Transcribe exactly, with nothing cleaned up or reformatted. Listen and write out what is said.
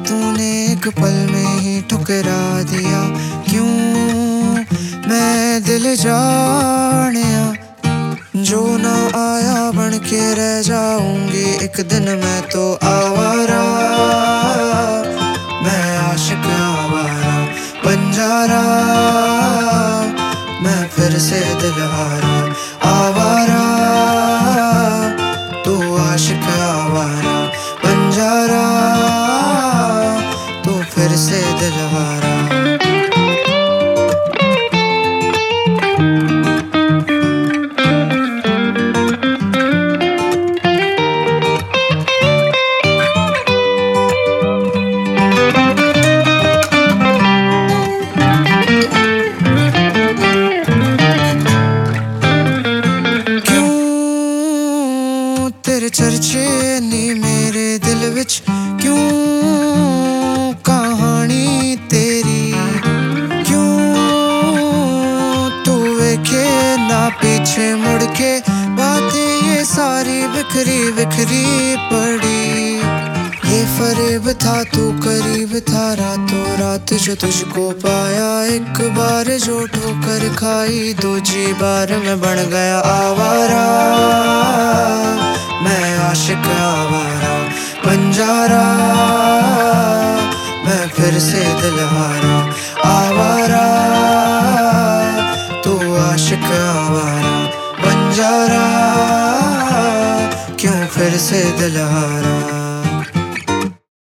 तूने एक पल में ही ठुकरा दिया। क्यों मैं दिल जानिया, जो ना आया बन के रह जाऊंगी एक दिन मैं तो आवारा। मैं आशिक आवारा बंजारा, मैं फिर से दिलहारा आवारा। तू आशिक आवारा बंजारा, तू फिर से दिलहारा। तेरे चर्चे नी मेरे दिल विच, क्यों कहानी तेरी, क्यों तू वेखे ना पीछे मुड़ के। बातें ये सारी बिखरी बिखरी पड़ी, ये फरेब था तू करीब था रातों रात जो तुझको पाया। एक बार जो ठोकर खाई दूसरी बार मैं बन गया आवारा। मैं आशिक आवारा बंजारा, मैं फिर से दिलहारा आवारा। तू आशिक आवारा बंजारा, क्यों फिर से दिलहारा।